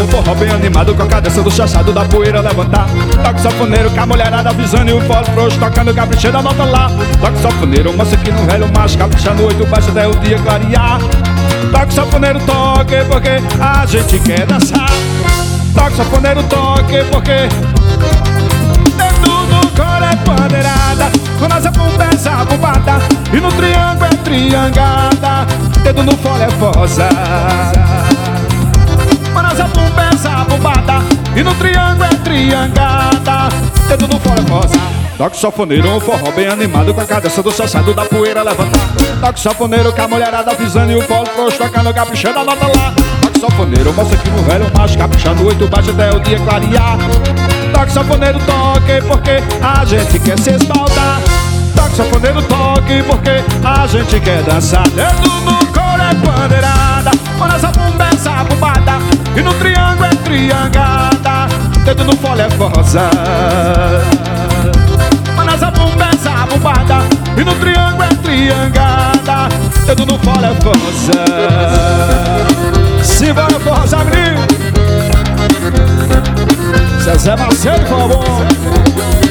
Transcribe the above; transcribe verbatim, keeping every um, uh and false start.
um forró bem animado, com a cadência do chachado da poeira levantar. Toque sanfoneiro, com a mulherada avisando e o fole frouxo tocando, caprichando a nota lá. Toque sanfoneiro, moça aqui no velho macho, caprichando oito baixo até o dia clarear. Toque sanfoneiro, toque, porque a gente quer dançar. Toque sanfoneiro, toque, porque dedo no coro é pandeirada, quando asa bumba é zabumba, e no triângulo é triangada, dedo no fole é fosa. Quando asa bumba é zabumba, e no triângulo é triangada, dedo no fole é fosa. Toque sanfoneiro, um forró bem animado, com a cadência do chachado da poeira levantar. Toque sanfoneiro, com a mulherada avisando e o fole frouxo tocando, caprichando a nota lá. Toque sanfoneiro, moça aqui no velho macho, caprichando oito baixo até o dia clarear. Toque sanfoneiro, toque, porque a gente quer se esbaldar. Toque sanfoneiro, toque, porque a gente quer dançar. Dedo no coro é pandeirada, quando essa bumba é zabumbada, e no triângulo é triangada, dedo no fole é fosa. Quando essa bumba é zabumbada, e no triângulo é triangada, dedo no fole é fosa. Simbora, força, menino! Zezé Marcelo, por favor.